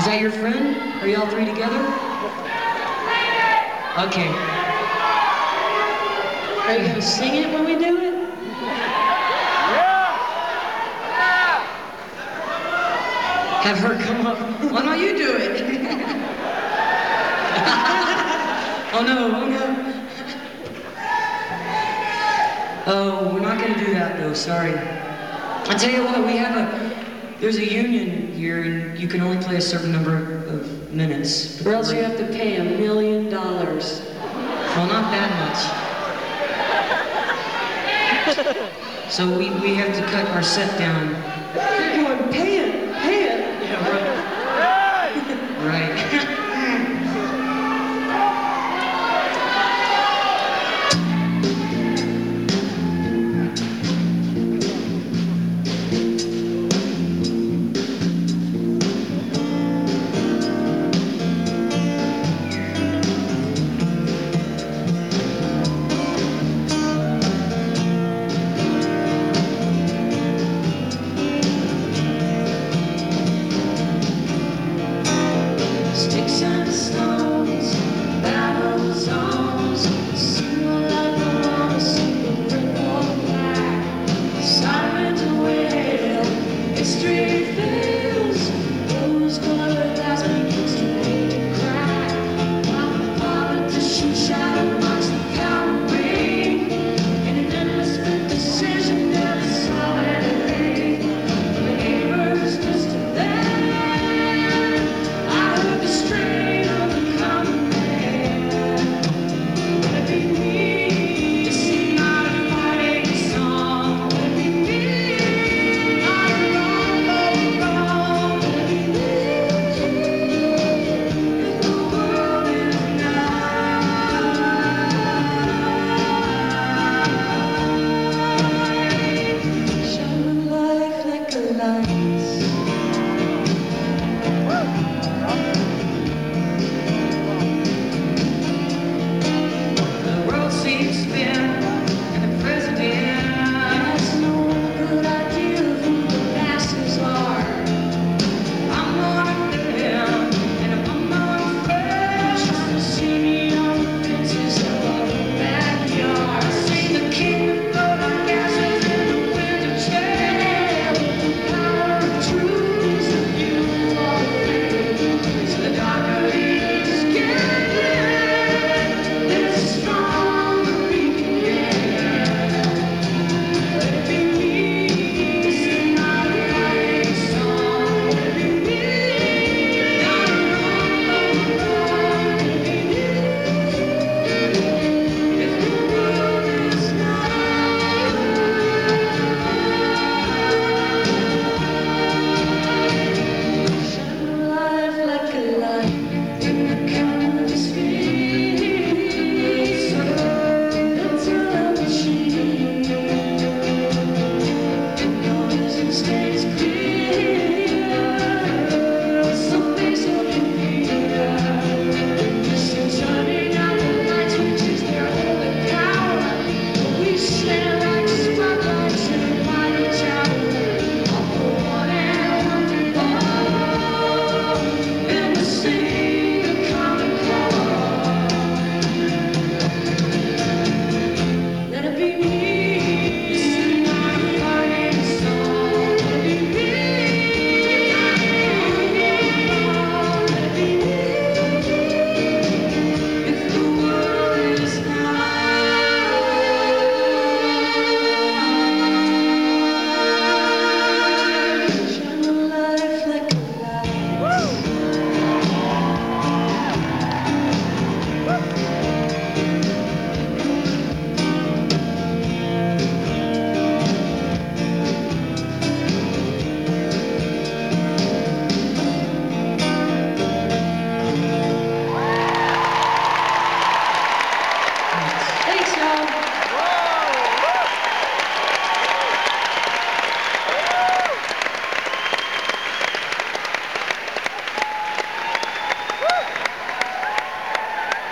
Is that your friend? Are you all three together? Okay. Are you gonna sing it when we do it? Have her come up. Why don't you do it? Oh no, oh no. Oh, we're not gonna do that though, sorry. I tell you what, there's a union here and you can only play a certain number of minutes. Or else you have to pay $1 million. Well, not that much. So we have to cut our set down